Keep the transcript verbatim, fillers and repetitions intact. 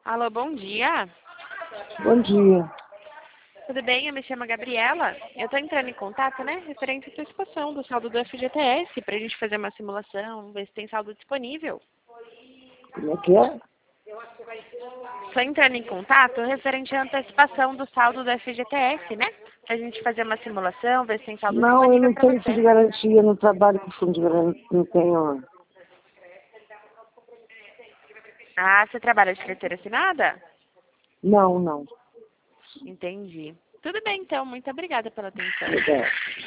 Alô, bom dia. Bom dia. Tudo bem? Eu me chamo Gabriela. Eu estou entrando em contato, né, referente à antecipação do saldo do F G T S, para a gente fazer uma simulação, ver se tem saldo disponível. Como é que é? Estou entrando em contato referente à antecipação do saldo do F G T S, né? Para a gente fazer uma simulação, ver se tem saldo Não, eu disponível não para tenho fundo você. de garantia, não trabalho com fundo de garantia, não tenho. Ah, você trabalha de carteira assinada? Não, não. Entendi. Tudo bem, então. Muito obrigada pela atenção. Legal.